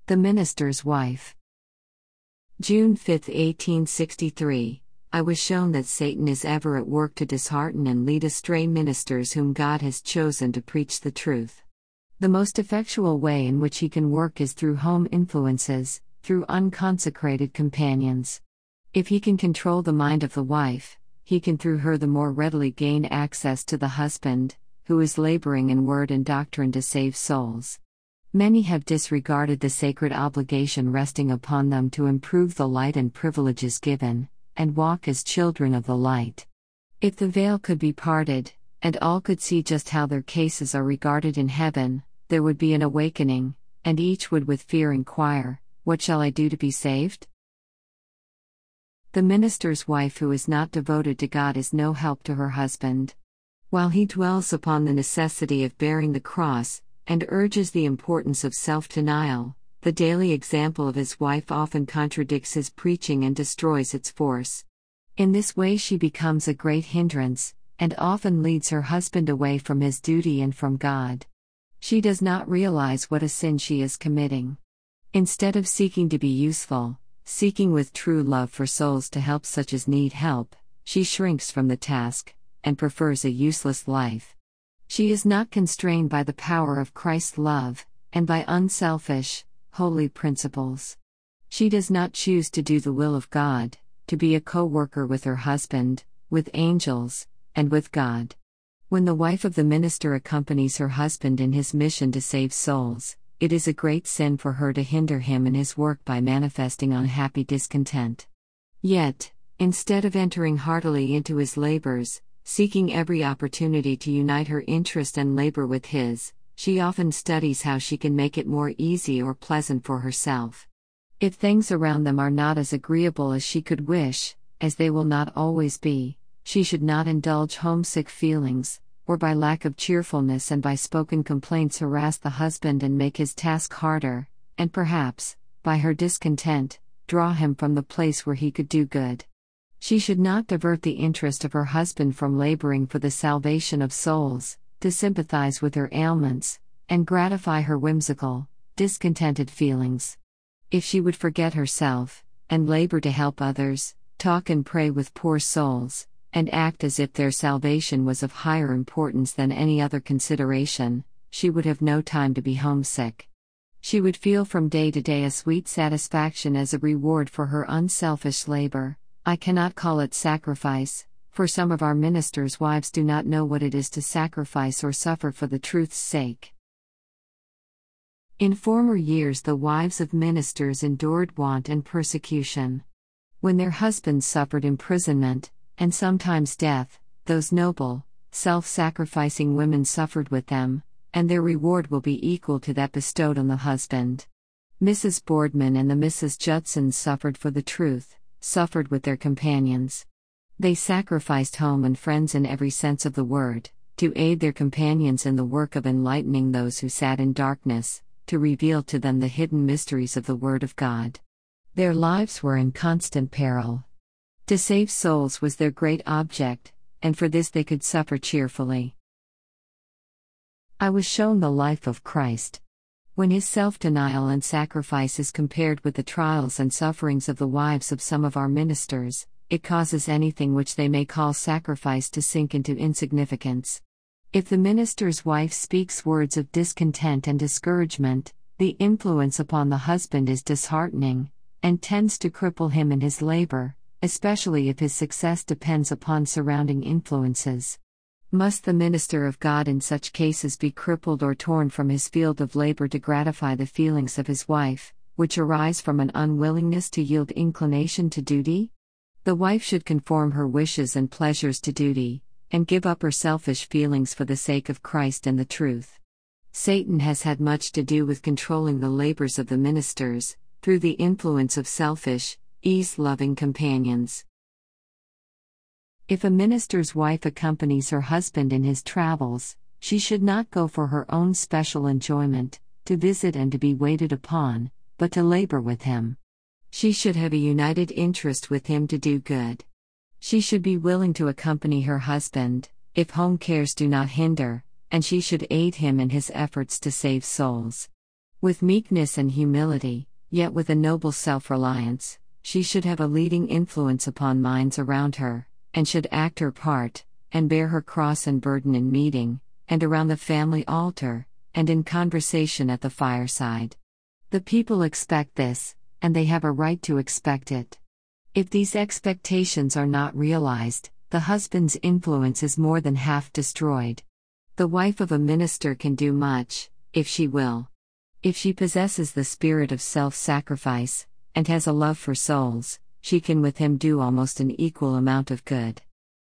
The Minister's Wife. June 5, 1863. I was shown that Satan is ever at work to dishearten and lead astray ministers whom God has chosen to preach the truth. The most effectual way in which he can work is through home influences, through unconsecrated companions. If he can control the mind of the wife, he can through her the more readily gain access to the husband, who is laboring in word and doctrine to save souls. Many have disregarded the sacred obligation resting upon them to improve the light and privileges given, and walk as children of the light. If the veil could be parted, and all could see just how their cases are regarded in heaven, there would be an awakening, and each would with fear inquire, "What shall I do to be saved?" The minister's wife who is not devoted to God is no help to her husband. While he dwells upon the necessity of bearing the cross, and urges the importance of self-denial, the daily example of his wife often contradicts his preaching and destroys its force. In this way she becomes a great hindrance, and often leads her husband away from his duty and from God. She does not realize what a sin she is committing. Instead of seeking to be useful, seeking with true love for souls to help such as need help, she shrinks from the task, and prefers a useless life. She is not constrained by the power of Christ's love, and by unselfish, holy principles. She does not choose to do the will of God, to be a co-worker with her husband, with angels, and with God. When the wife of the minister accompanies her husband in his mission to save souls, it is a great sin for her to hinder him in his work by manifesting unhappy discontent. Yet, instead of entering heartily into his labors, seeking every opportunity to unite her interest and labor with his, she often studies how she can make it more easy or pleasant for herself. If things around them are not as agreeable as she could wish, as they will not always be, she should not indulge homesick feelings, or by lack of cheerfulness and by spoken complaints harass the husband and make his task harder, and perhaps, by her discontent, draw him from the place where he could do good. She should not divert the interest of her husband from laboring for the salvation of souls, to sympathize with her ailments, and gratify her whimsical, discontented feelings. If she would forget herself, and labor to help others, talk and pray with poor souls, and act as if their salvation was of higher importance than any other consideration, she would have no time to be homesick. She would feel from day to day a sweet satisfaction as a reward for her unselfish labor. I cannot call it sacrifice, for some of our ministers' wives do not know what it is to sacrifice or suffer for the truth's sake. In former years the wives of ministers endured want and persecution. When their husbands suffered imprisonment, and sometimes death, those noble, self-sacrificing women suffered with them, and their reward will be equal to that bestowed on the husband. Mrs. Boardman and the Mrs. Judsons suffered for the truth, suffered with their companions. They sacrificed home and friends in every sense of the word, to aid their companions in the work of enlightening those who sat in darkness, to reveal to them the hidden mysteries of the Word of God. Their lives were in constant peril. To save souls was their great object, and for this they could suffer cheerfully. I was shown the life of Christ. When his self-denial and sacrifice is compared with the trials and sufferings of the wives of some of our ministers, it causes anything which they may call sacrifice to sink into insignificance. If the minister's wife speaks words of discontent and discouragement, the influence upon the husband is disheartening, and tends to cripple him in his labor, especially if his success depends upon surrounding influences. Must the minister of God in such cases be crippled or torn from his field of labor to gratify the feelings of his wife, which arise from an unwillingness to yield inclination to duty? The wife should conform her wishes and pleasures to duty, and give up her selfish feelings for the sake of Christ and the truth. Satan has had much to do with controlling the labors of the ministers, through the influence of selfish, ease-loving companions. If a minister's wife accompanies her husband in his travels, she should not go for her own special enjoyment, to visit and to be waited upon, but to labor with him. She should have a united interest with him to do good. She should be willing to accompany her husband, if home cares do not hinder, and she should aid him in his efforts to save souls. With meekness and humility, yet with a noble self-reliance, she should have a leading influence upon minds around her, and should act her part, and bear her cross and burden in meeting, and around the family altar, and in conversation at the fireside. The people expect this, and they have a right to expect it. If these expectations are not realized, the husband's influence is more than half destroyed. The wife of a minister can do much, if she will. If she possesses the spirit of self-sacrifice, and has a love for souls, she can with him do almost an equal amount of good.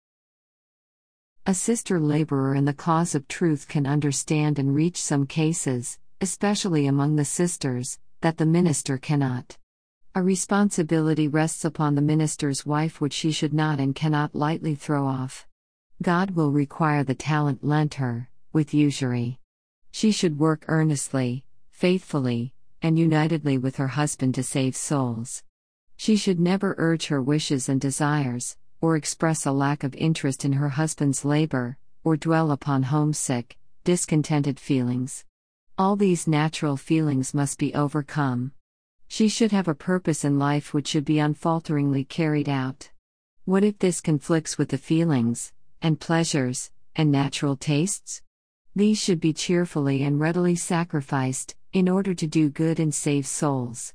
A sister laborer in the cause of truth can understand and reach some cases, especially among the sisters, that the minister cannot. A responsibility rests upon the minister's wife which she should not and cannot lightly throw off. God will require the talent lent her, with usury. She should work earnestly, faithfully, and unitedly with her husband to save souls. She should never urge her wishes and desires, or express a lack of interest in her husband's labor, or dwell upon homesick, discontented feelings. All these natural feelings must be overcome. She should have a purpose in life which should be unfalteringly carried out. What if this conflicts with the feelings, and pleasures, and natural tastes? These should be cheerfully and readily sacrificed, in order to do good and save souls.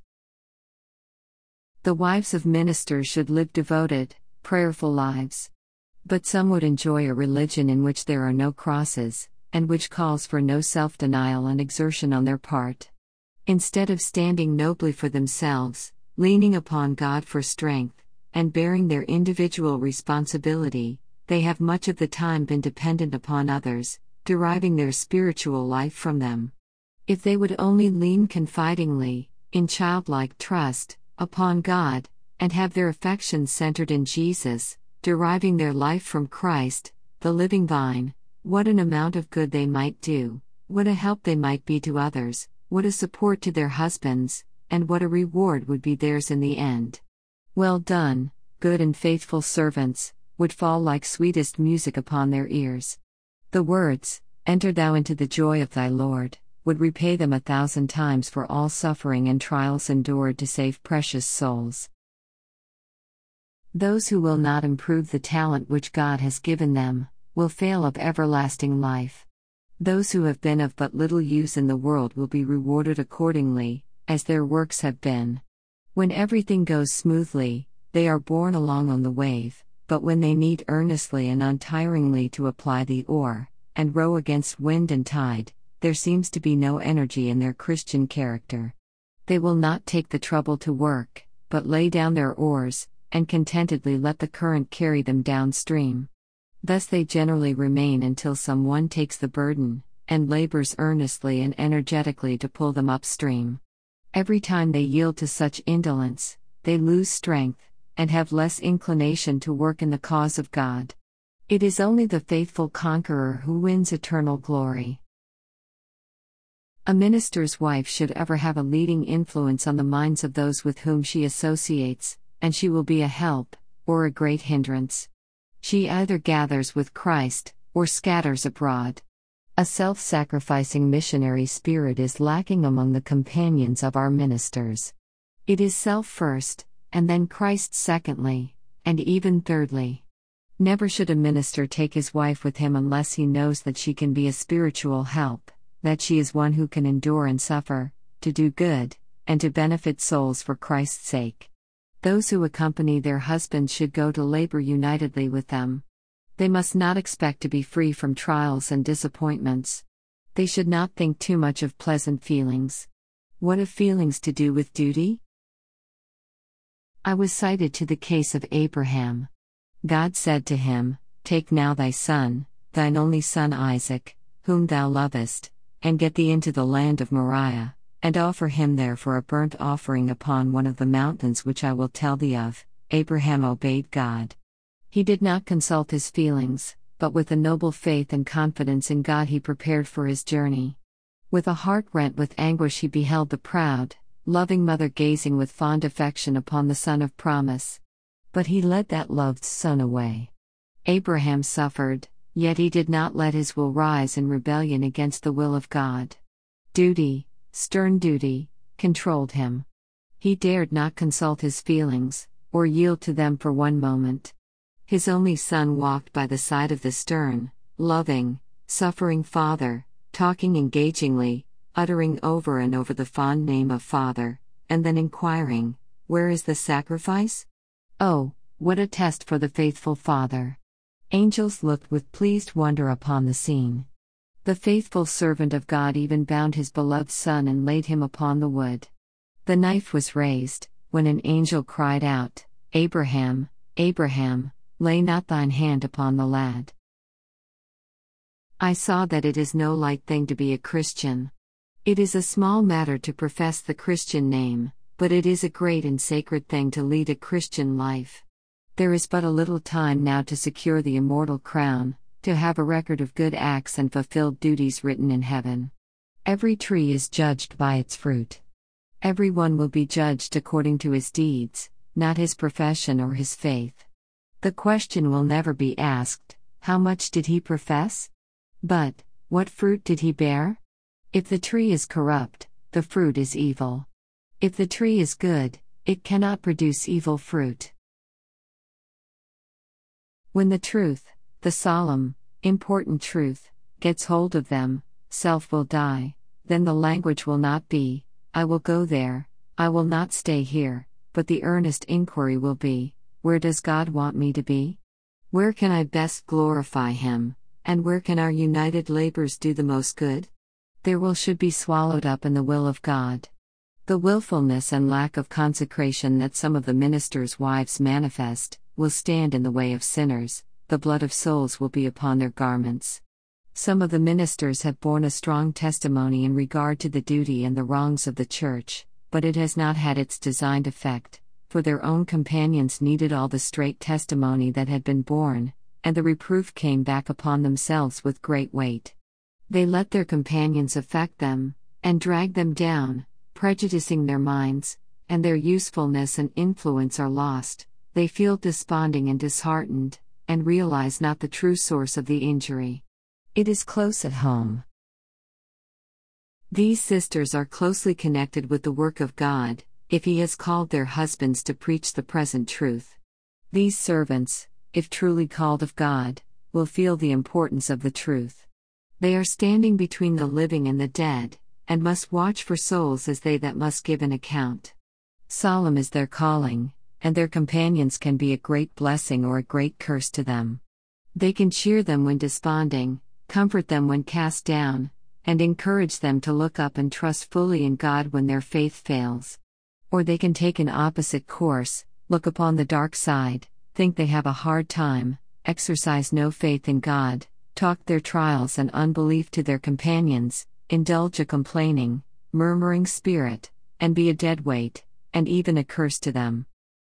The wives of ministers should live devoted, prayerful lives. But some would enjoy a religion in which there are no crosses, and which calls for no self-denial and exertion on their part. Instead of standing nobly for themselves, leaning upon God for strength, and bearing their individual responsibility, they have much of the time been dependent upon others, deriving their spiritual life from them. If they would only lean confidingly, in childlike trust, upon God, and have their affections centered in Jesus, deriving their life from Christ, the living vine, what an amount of good they might do, what a help they might be to others, what a support to their husbands, and what a reward would be theirs in the end. Well done, good and faithful servants, would fall like sweetest music upon their ears. The words, "Enter thou into the joy of thy Lord," would repay them 1,000 times for all suffering and trials endured to save precious souls. Those who will not improve the talent which God has given them, will fail of everlasting life. Those who have been of but little use in the world will be rewarded accordingly, as their works have been. When everything goes smoothly, they are borne along on the wave, but when they need earnestly and untiringly to apply the oar, and row against wind and tide, there seems to be no energy in their Christian character. They will not take the trouble to work, but lay down their oars, and contentedly let the current carry them downstream. Thus they generally remain until someone takes the burden, and labors earnestly and energetically to pull them upstream. Every time they yield to such indolence, they lose strength, and have less inclination to work in the cause of God. It is only the faithful conqueror who wins eternal glory. A minister's wife should ever have a leading influence on the minds of those with whom she associates, and she will be a help, or a great hindrance. She either gathers with Christ, or scatters abroad. A self-sacrificing missionary spirit is lacking among the companions of our ministers. It is self first, and then Christ secondly, and even thirdly. Never should a minister take his wife with him unless he knows that she can be a spiritual help, that she is one who can endure and suffer, to do good, and to benefit souls for Christ's sake. Those who accompany their husbands should go to labor unitedly with them. They must not expect to be free from trials and disappointments. They should not think too much of pleasant feelings. What have feelings to do with duty? I was cited to the case of Abraham. God said to him, "Take now thy son, thine only son Isaac, whom thou lovest, and get thee into the land of Moriah, and offer him there for a burnt offering upon one of the mountains which I will tell thee of." Abraham obeyed God. He did not consult his feelings, but with a noble faith and confidence in God he prepared for his journey. With a heart rent with anguish he beheld the proud, loving mother gazing with fond affection upon the son of promise. But he led that loved son away. Abraham suffered, yet he did not let his will rise in rebellion against the will of God. Duty, stern duty, controlled him. He dared not consult his feelings, or yield to them for one moment. His only son walked by the side of the stern, loving, suffering father, talking engagingly, uttering over and over the fond name of father, and then inquiring, "Where is the sacrifice?" Oh, what a test for the faithful father! Angels looked with pleased wonder upon the scene. The faithful servant of God even bound his beloved son and laid him upon the wood. The knife was raised, when an angel cried out, "Abraham, Abraham, lay not thine hand upon the lad." I saw that it is no light thing to be a Christian. It is a small matter to profess the Christian name, but it is a great and sacred thing to lead a Christian life. There is but a little time now to secure the immortal crown, to have a record of good acts and fulfilled duties written in heaven. Every tree is judged by its fruit. Every one will be judged according to his deeds, not his profession or his faith. The question will never be asked, "How much did he profess?" but, "What fruit did he bear?" If the tree is corrupt, the fruit is evil. If the tree is good, it cannot produce evil fruit. When the truth, the solemn, important truth, gets hold of them, self will die. Then the language will not be, "I will go there, I will not stay here," but the earnest inquiry will be, "Where does God want me to be? Where can I best glorify Him, and where can our united labors do the most good?" Their will should be swallowed up in the will of God. The willfulness and lack of consecration that some of the ministers' wives manifest will stand in the way of sinners. The blood of souls will be upon their garments. Some of the ministers have borne a strong testimony in regard to the duty and the wrongs of the church, but it has not had its designed effect, for their own companions needed all the straight testimony that had been borne, and the reproof came back upon themselves with great weight. They let their companions affect them, and drag them down, prejudicing their minds, and their usefulness and influence are lost. They feel desponding and disheartened, and realize not the true source of the injury. It is close at home. These sisters are closely connected with the work of God, if He has called their husbands to preach the present truth. These servants, if truly called of God, will feel the importance of the truth. They are standing between the living and the dead, and must watch for souls as they that must give an account. Solemn is their calling, and their companions can be a great blessing or a great curse to them. They can cheer them when desponding, comfort them when cast down, and encourage them to look up and trust fully in God when their faith fails. Or they can take an opposite course, look upon the dark side, think they have a hard time, exercise no faith in God, talk their trials and unbelief to their companions, indulge a complaining, murmuring spirit, and be a dead weight, and even a curse to them.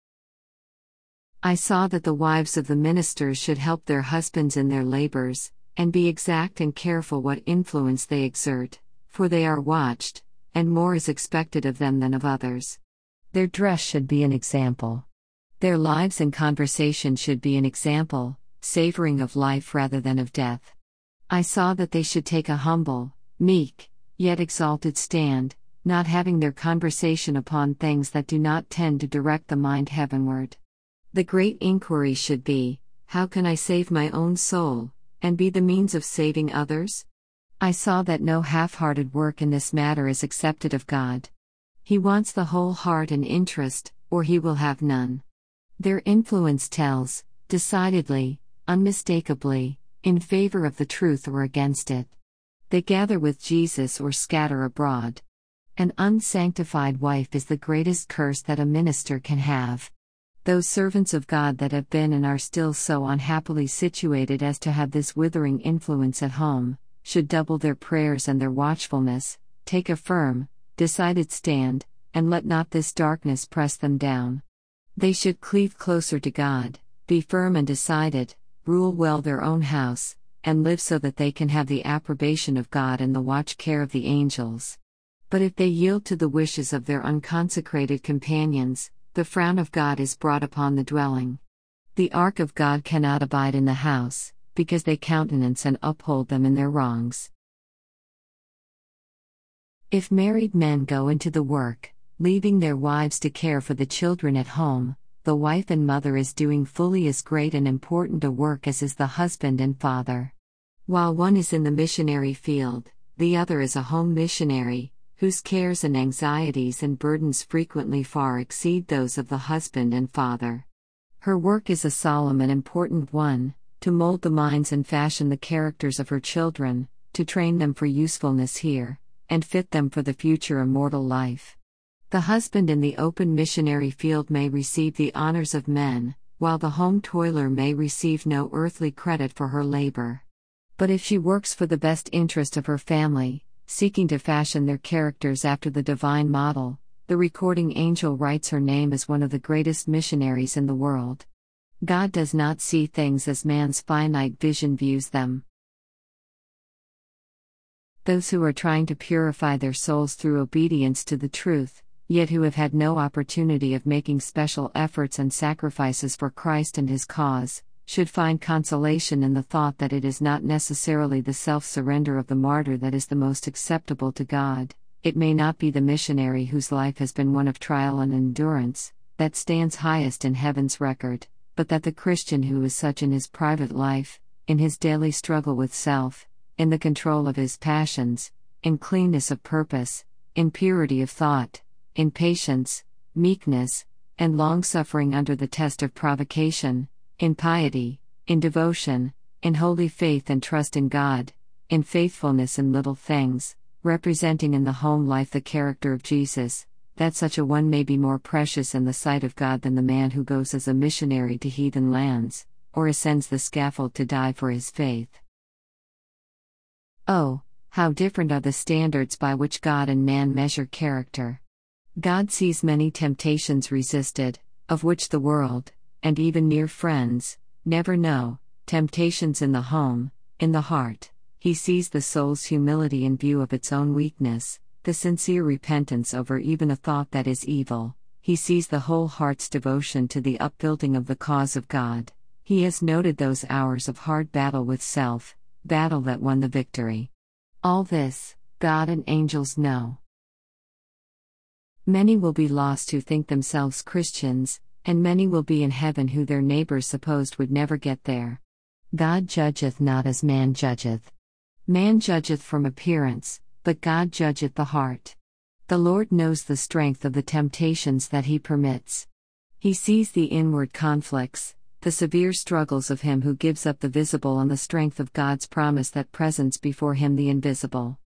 I saw that the wives of the ministers should help their husbands in their labors, and be exact and careful what influence they exert, for they are watched, and more is expected of them than of others. Their dress should be an example. Their lives and conversation should be an example, savoring of life rather than of death. I saw that they should take a humble, meek, yet exalted stand, not having their conversation upon things that do not tend to direct the mind heavenward. The great inquiry should be, "How can I save my own soul, and be the means of saving others?" I saw that no half-hearted work in this matter is accepted of God. He wants the whole heart and interest, or He will have none. Their influence tells, decidedly, unmistakably, in favor of the truth or against it. They gather with Jesus or scatter abroad. An unsanctified wife is the greatest curse that a minister can have. Those servants of God that have been and are still so unhappily situated as to have this withering influence at home, should double their prayers and their watchfulness, take a firm, decided stand, and let not this darkness press them down. They should cleave closer to God, be firm and decided, rule well their own house, and live so that they can have the approbation of God and the watch care of the angels. But if they yield to the wishes of their unconsecrated companions, the frown of God is brought upon the dwelling. The ark of God cannot abide in the house, because they countenance and uphold them in their wrongs. If married men go into the work, leaving their wives to care for the children at home, the wife and mother is doing fully as great and important a work as is the husband and father. While one is in the missionary field, the other is a home missionary, whose cares and anxieties and burdens frequently far exceed those of the husband and father. Her work is a solemn and important one, to mold the minds and fashion the characters of her children, to train them for usefulness here, and fit them for the future immortal life. The husband in the open missionary field may receive the honors of men, while the home toiler may receive no earthly credit for her labor. But if she works for the best interest of her family, seeking to fashion their characters after the divine model, the recording angel writes her name as one of the greatest missionaries in the world. God does not see things as man's finite vision views them. Those who are trying to purify their souls through obedience to the truth, yet who have had no opportunity of making special efforts and sacrifices for Christ and His cause, should find consolation in the thought that it is not necessarily the self-surrender of the martyr that is the most acceptable to God. It may not be the missionary whose life has been one of trial and endurance, that stands highest in heaven's record, but that the Christian who is such in his private life, in his daily struggle with self, in the control of his passions, in cleanness of purpose, in purity of thought, in patience, meekness, and long-suffering under the test of provocation, in piety, in devotion, in holy faith and trust in God, in faithfulness in little things, representing in the home life the character of Jesus, that such a one may be more precious in the sight of God than the man who goes as a missionary to heathen lands, or ascends the scaffold to die for his faith. Oh, how different are the standards by which God and man measure character! God sees many temptations resisted, of which the world, and even near friends, never know, temptations in the home, in the heart. He sees the soul's humility in view of its own weakness, the sincere repentance over even a thought that is evil. He sees the whole heart's devotion to the upbuilding of the cause of God. He has noted those hours of hard battle with self, battle that won the victory. All this, God and angels know. Many will be lost who think themselves Christians, and many will be in heaven who their neighbors supposed would never get there. God judgeth not as man judgeth. Man judgeth from appearance, but God judgeth the heart. The Lord knows the strength of the temptations that He permits. He sees the inward conflicts, the severe struggles of him who gives up the visible on the strength of God's promise that presents before him the invisible.